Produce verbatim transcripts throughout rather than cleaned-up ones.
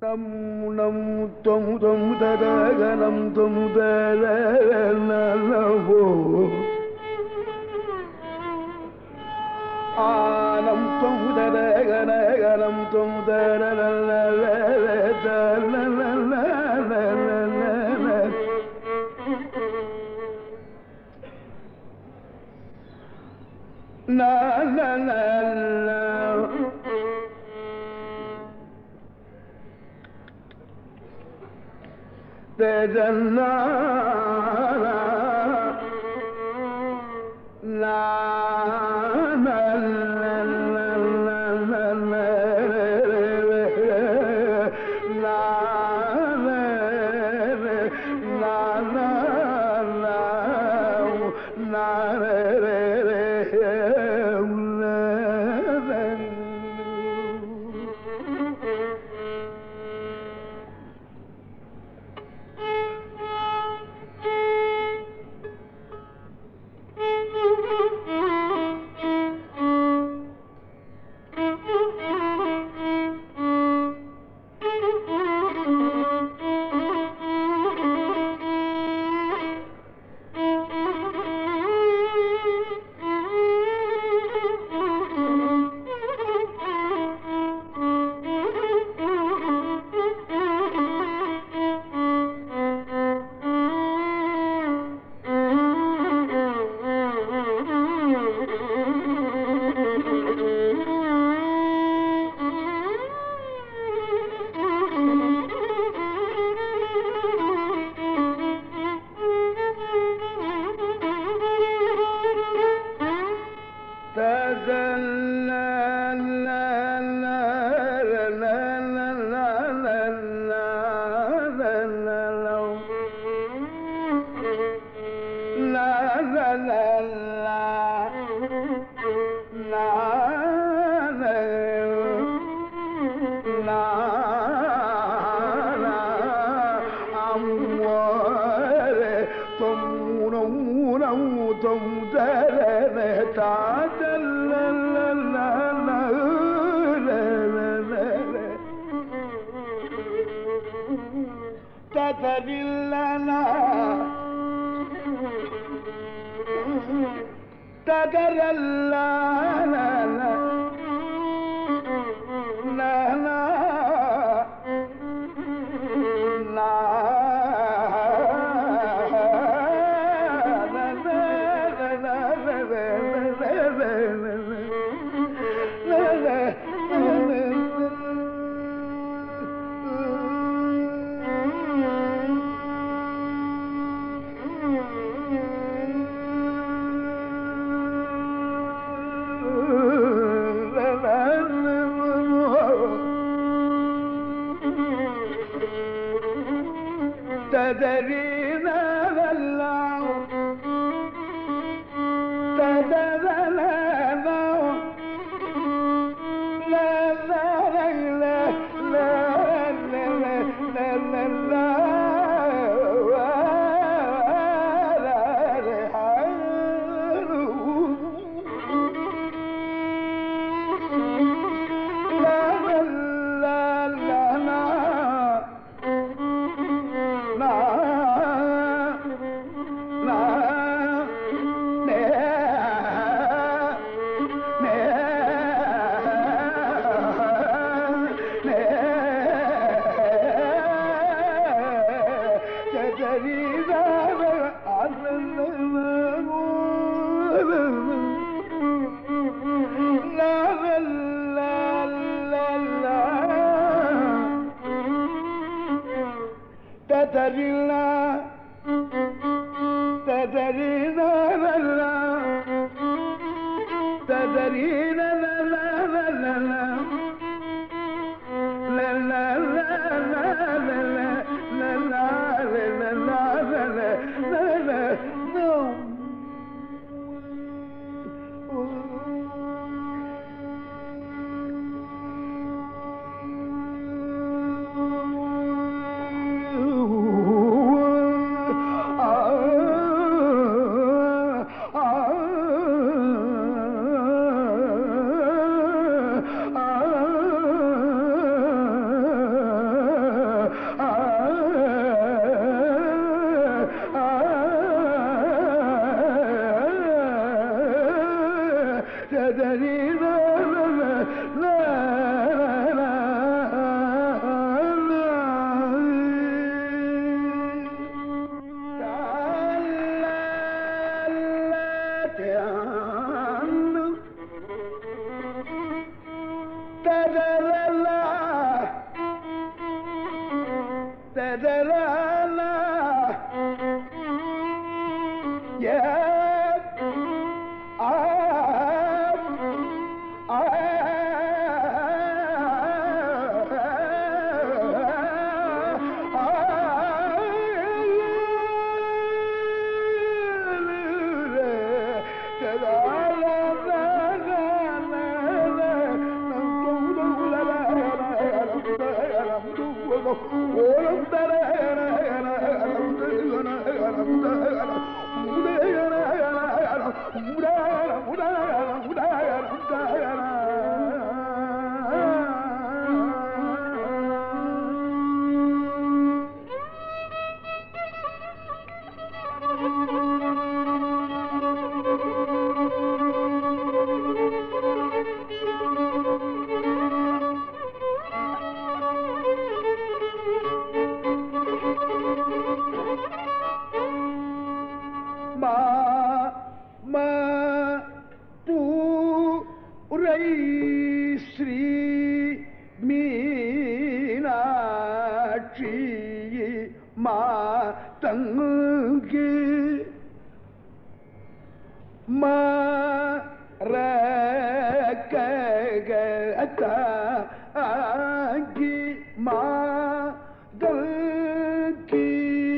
நம் நம் தொம் தொம் ததக நம் தொம் தோ ஆனம் தொம் ததக நகனம் தொம் தர na na na na de na na na na எதலான ஏ ஆ ஆ ஓலம் தர ஸ்ரீ மீனாட்சி மாதங்கு மரகதாங்கி மாதங்கி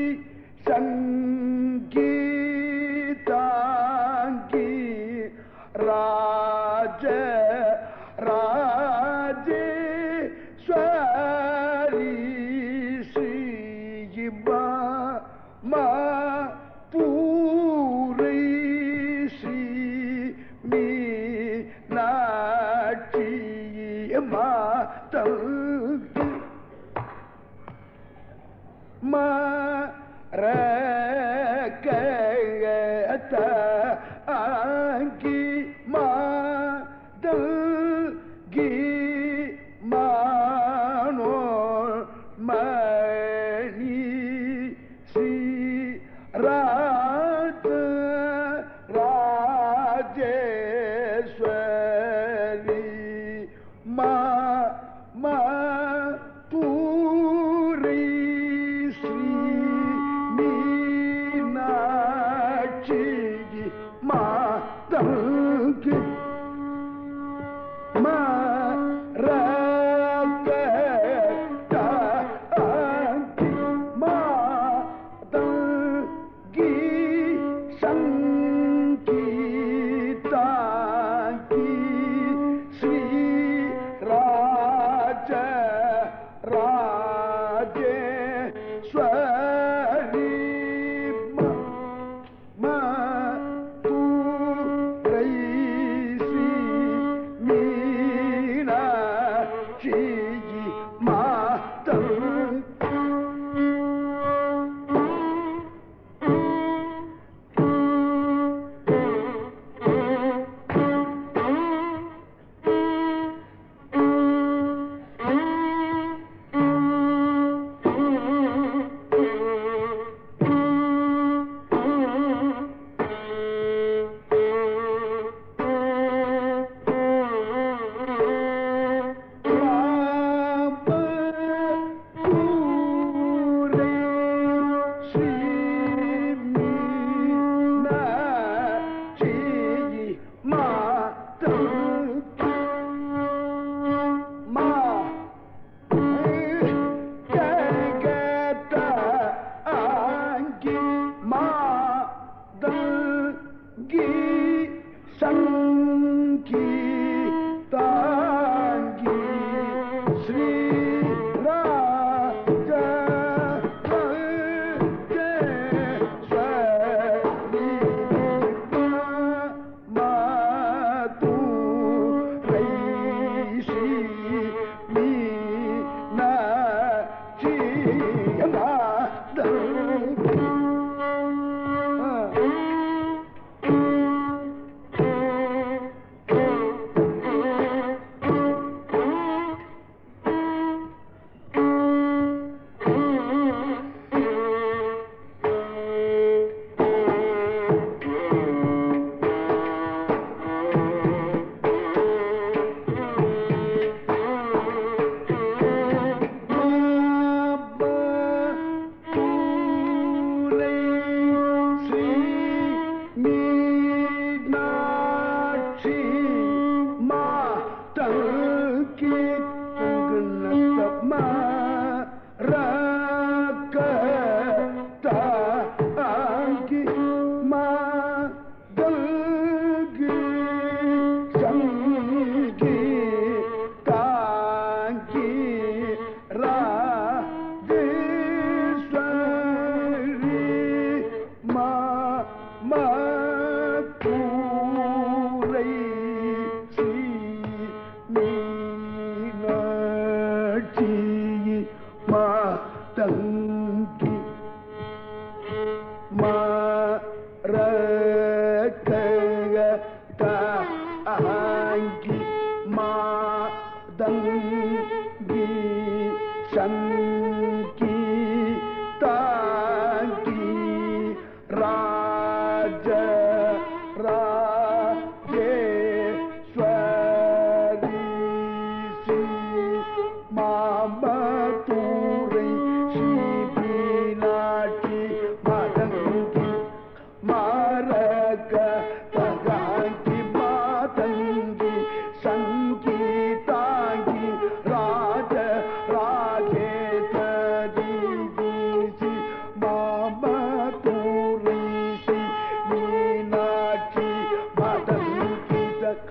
சங்கி தாங்கி ராஜ ராஜேஸ்வரி ஸ்ரீமா மா பூரை ஸ்ரீ மீனாட்சி மாதங்கு மரகதாங்கி மாதங்கி மானோர் மணி ஸ்ரீ ராஜ ராஜேஸ்வரி மா மா பூரி ஸ்ரீ மீனாட்சி மாதங்கு மரகதாங்கி தங்கி மாரக தாங்கி மாதங்கி சங்கி தாங்கி ராஜ ராஜேஸ்வரி ஸ்ரீ மாமதுரை ஸ்ரீ மீனாட்சி மதங்கி மாரக தகாங்கி மாதங்கி சங்கி தாங்கி ராஜ ராஜேஸ்வரி ஸ்ரீ மாமதுரை ஸ்ரீ மீனாட்சி மதங்கி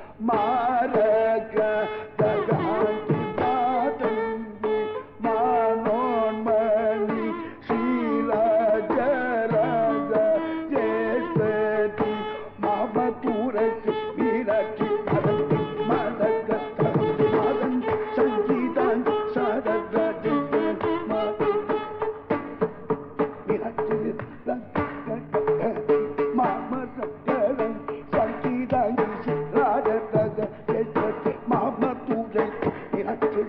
மாரக தகாங்கி மாதங்கி மானோன்மணி ஸ்ரீராஜராஜ ஜேஸ்வரி மாமதுரை மீனாட்சி மதங்கி மதக தகாங்கி மாதங்கி சங்கீதான் சரராஜ மீனாட்சி மாமதகரன் சங்கீதாங்கி ராஜராஜ ஜேஸ்வரி மாமதுரை மீனாட்சி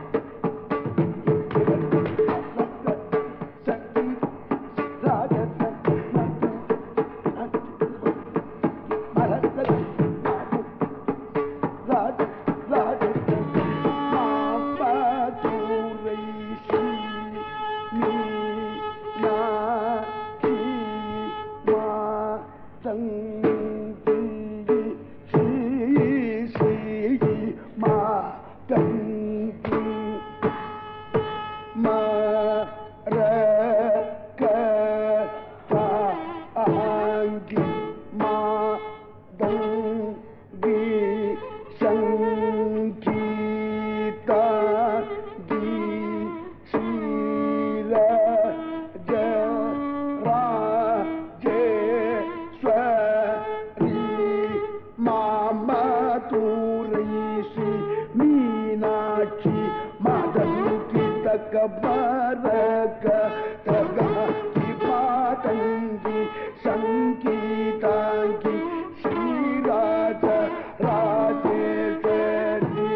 கபரக தகாங்கி பாதங்கி சங்கீதாங்கி ஸ்ரீராஜ ராஜேஸ்வரி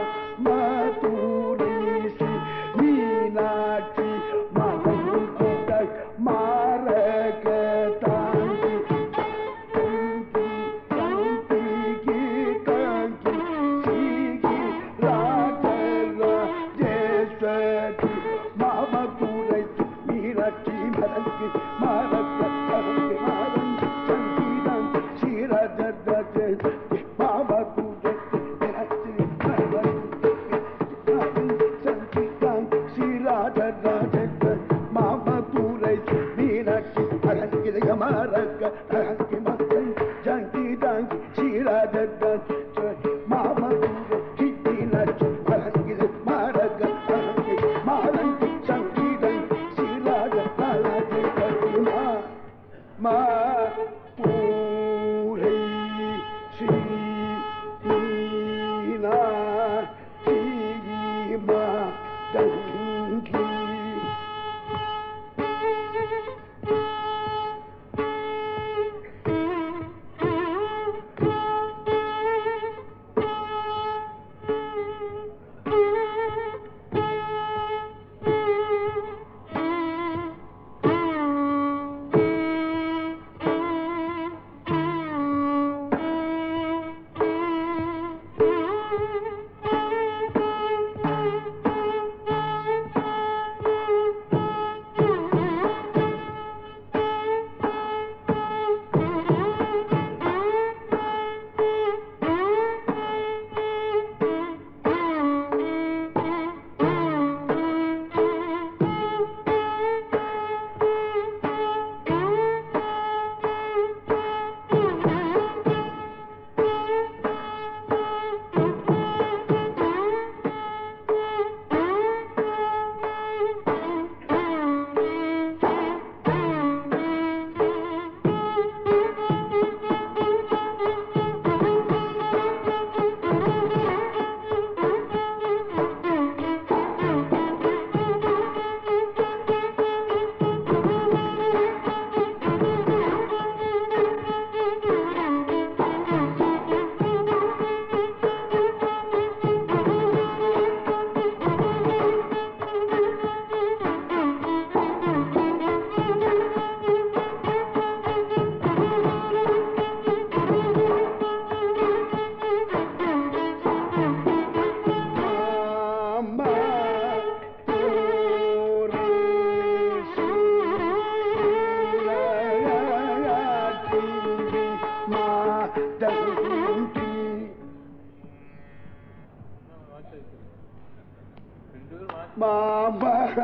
மதுரை ஸ்ரீ மீனாட்சி மதங்கி மாரக தாங்கி சங்கி தாங்கி ஸ்ரீ ராஜ ராஜேஸ்வரி மாமதுரை மீனாட்சி மதங்கி மாரக தாங்கி மாதங்கி சங்கீதாங்கி ஸ்ரீராஜ ராஜேஸ்வரி மாமதுரை மீனாட்சி மதங்கி சங்கீதாங்கி ஸ்ரீராஜ ராஜேஸ்வரி மாமதுரை மீனாட்சி மதங்கி மாரக தாங்கி மாதங்கி சங்கீதாங்கி ஸ்ரீராஜ ராஜேஸ்வரி மாமதுரை மீனாட்சி மதங்கி மாரக தாங்கி மாதங்கி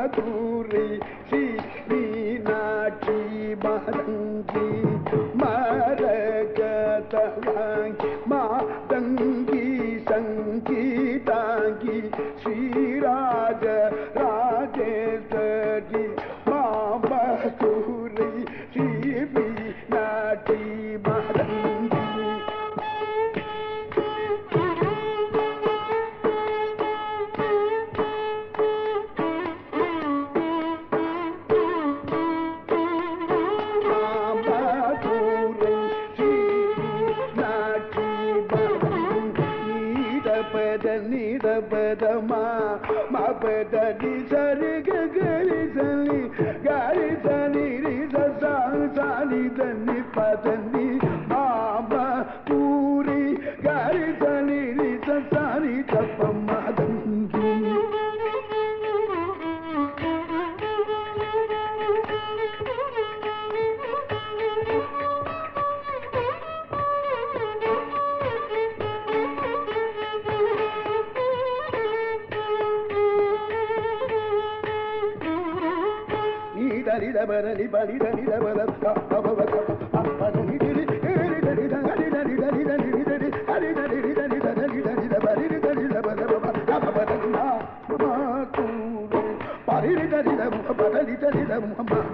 மதுரை ஸ்ரீ மீனாட்சி மதங்கி மரகதவாங்கி மாதங்கி சங்கீதாங்கி ஸ்ரீராஜ ராஜேஸ்வரி மாமதுரை ஸ்ரீ மீனாட்சி மதங்கி பதமா மபத டி சரி கரி சனி கரி சனி ரி சா சனி தனி பதனி மாம பூரி கரி சனி ரி சனி தப்ப மதந்தி Dari da bara li bali dari da bara ka ka ba ka pa dari dari dari dari dari dari dari dari dari dari dari dari dari dari da bari dari da bara ba ka ba da na ma tu pari dari da ba dari dari da ma